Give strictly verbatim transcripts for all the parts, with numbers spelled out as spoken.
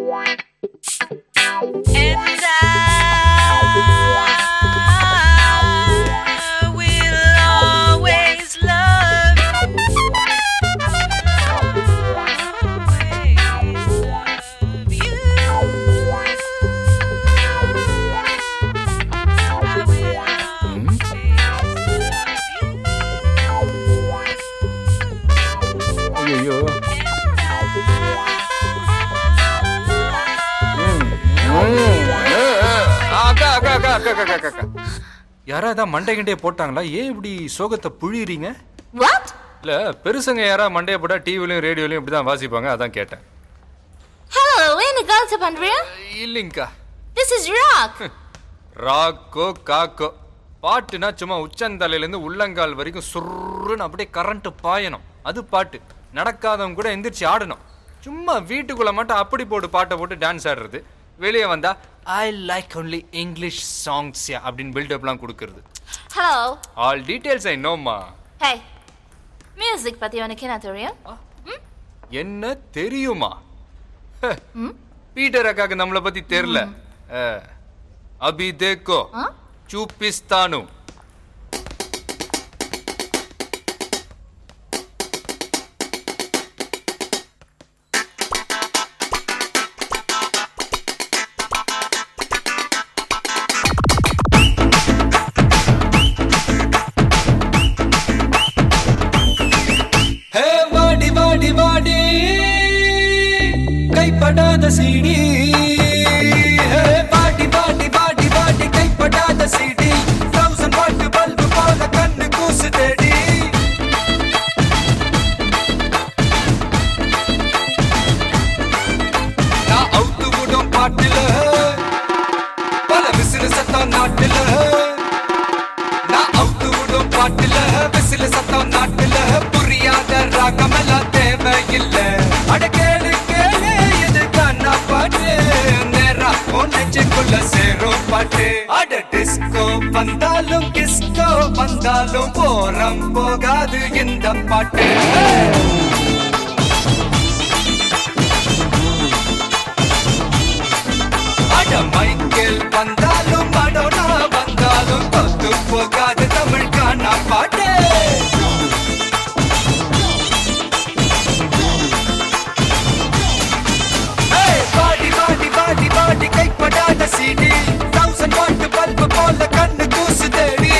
யாராவது மண்டை கிண்டைய போட்டாங்களா? ஏன் இப்படி சோகத்தை புழியறீங்க? இல்ல பெருசங்க யாரா மண்டைய போட்டா டிவிலையும் ரேடியோலையும் இப்படிதான் வாசிப்பாங்க, அதான் கேட்டேன். ஹலோ, என்ன கால்ஸ் பண்றீங்க? இல்லைங்கக்கா, திஸ் இஸ் ராக். ராக்கோ காக்கோ பாட்டுனா சும்மா உச்சந்தலையில இருந்து உள்ளங்கால் வரைக்கும் சுருன்னு அப்படியே கரண்ட் பாயணும், அது பாட்டு. நடக்காதவங்க கூட எந்திரிச்சு ஆடணும். சும்மா வீட்டுக்குள்ள மட்டும் அப்படி போட்டு பாட்டை போட்டு டான்ஸ் ஆடுறது, வெளியே வந்தா I like only English songs அப்படின்னு பில்டப்லாம் கொடுக்கறது. ஹலோ, ஆல் டீடைல்ஸ் ஐ நோமா. ஹே, மியூசிக் பத்தி உனக்கு என்ன தெரியும்? என்ன தெரியுமா? பீட்டர் அக்காக்கு நம்மளை பத்தி தெரியல. அபி தேக்கோ சூப்பிஸ்தானு. கைப்படாத சீடி, பாட்டி பாட்டி பாட்டி பாட்டி கைப்படாத சீடி, தௌசண்ட் வாட் பல்பு போல கண்ணு கூசு தேடி. நான் அவுத்து விடும் பாட்டுல பல விசிறு சத்தம் நாட்டுல, நான் அவுத்து விடும் பாட்டுல விசிறு சத்தம் நாட்டுல, புரியாத ராகமெல்லாம் தேவையில்லை. அட கேளு கேளு இது கண்ணா பாட்டு, நேரா நெஞ்சுக்குள்ள சேரும் பாட்டு. அட டிஸ்கோ வந்தாலும் கிஸ்கோ வந்தாலும் போரம் போகாது இந்த பாட்டு. அட மைக்கேல் வந்தாலும் மடோனா வந்தாலும் தொத்து போகாது தமிழ் கண்ணா பாட்டு. கைப்படாத சீடி, தௌசண்ட் வாட் பல்பு போல கண்ணு கூசு தேடி.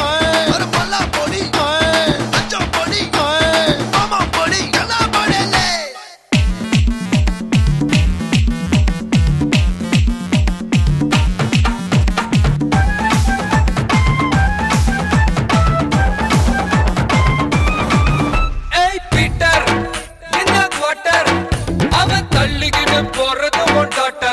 ஏய் பீட்டர், என்ன குவார்ட்டர், அவன் தள்ளிக்கிட்டு போறது உன் டாட்டர்.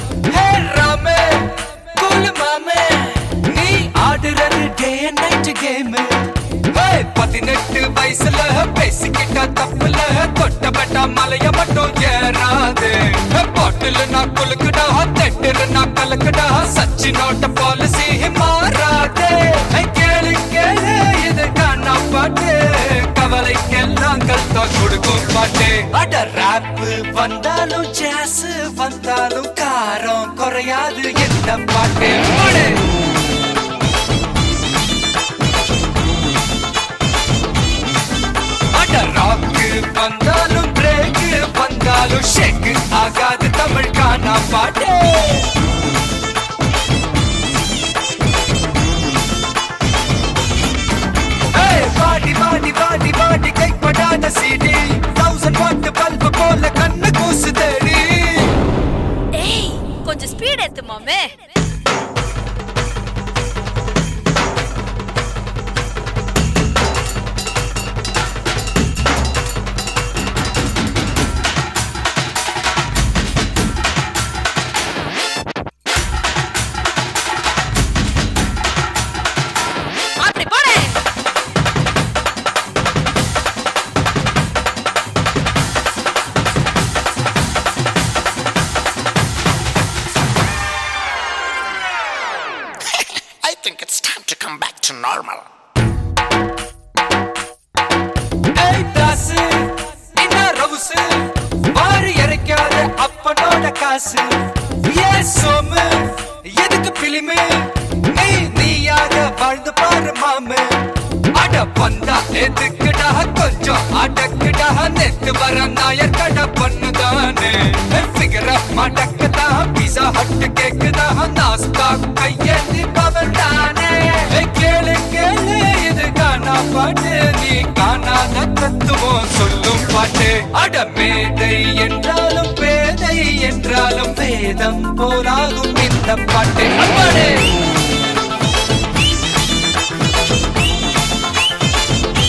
பதினெட்டு வயசுல பேசிக்கிட்ட தப்புல, தொட்டப்பட்ட மலைய மட்டும் ஏறாது. பாட்டில் நான் குலுக்குடா, தெட்டுல நான் கலக்குடா, சச்சினோட பாலிசி மாறாது. கேளு கேளு இது காணா பாட்டு, கவலைக்கெல்லாம் கல்தா கொடுக்கும் பாட்டு. அட ராப்பு வந்தாலும் ஜாஸ் வந்தாலும் காரம் குறையாது இந்த பாட்டு. ராக்கு வந்தாலும் பிரேக்கு வந்தாலும் ஷேக் ஆகாது தமிழ் காணா பாட்டு. பாடி பாடி பாடி பாடி கைப்படாத சீடி, தௌசண்ட் வாட் பல்பு போல கண்ணு கூசு தேடி. ஏய், கொஞ்சம் ஸ்பீட் ஏத்து மாமே. Normal. Hey, das ist in der Rose, war ihr gerade ab und oder காசு ஏ சோமு எதுக்கு பிலிமு நீ நீயாக வாழ்ந்து பாரு மாமு அட பந்தா எதுக்குடா கொஞ்சம் அடக்குடா நெத்து வர நாயர் கடை பண்ணுதானே ஃபிகர மடக்குதா பீஸா ஹட் கேக்குதா நாஸ்தா கையேந்தி பவன்தானே கேளு கேளு இது காணா பாட்டு நீ காணாத தத்துவம் சொல்லும் பாட்டு அட மேதை என்றாலும் பேதை என்றாலும் வேதம் போலாகும் இந்த பாட்டு அம்மாடே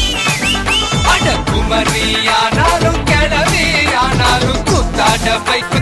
குமரி ஆனாலும் கிளவி ஆனாலும் குத்தாட வைக்க